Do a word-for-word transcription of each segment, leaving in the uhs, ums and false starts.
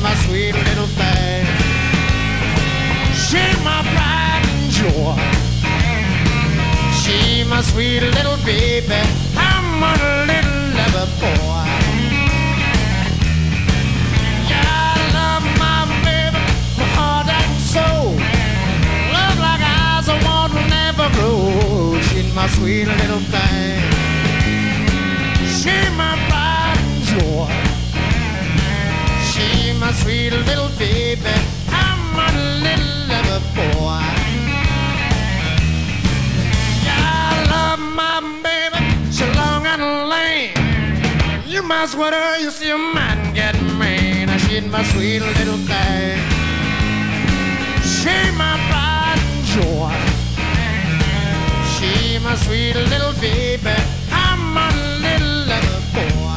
my sweet little thing. She's my pride and joy. She's my sweet little baby. I'm a little lover boy. Yeah, I love my baby, my heart and soul. Love like eyes, I want to never grow. She's my sweet little thing. She's my pride and joy. She's my sweet little baby. I'm a little lover boy. Yeah, I love my baby. She's long and lame. You must with her, you see a man get mean. She's my sweet little thing. She's my pride and joy. She's my sweet little baby. I'm a little lover boy.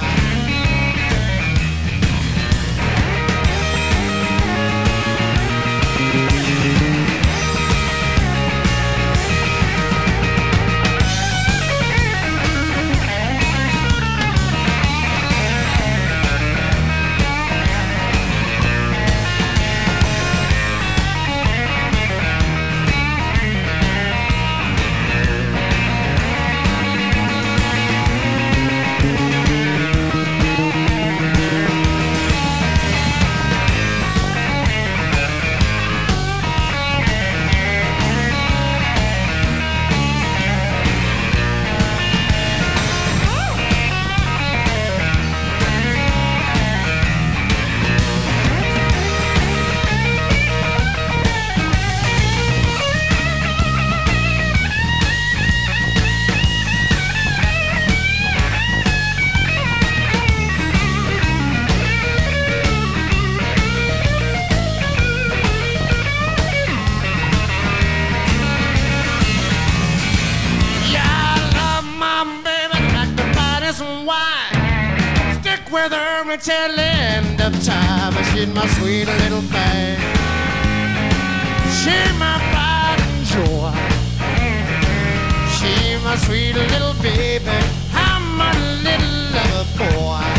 With her until the end of time. She's my sweet little thing. She's my pride and joy. She's my sweet little baby. I'm a little lover boy.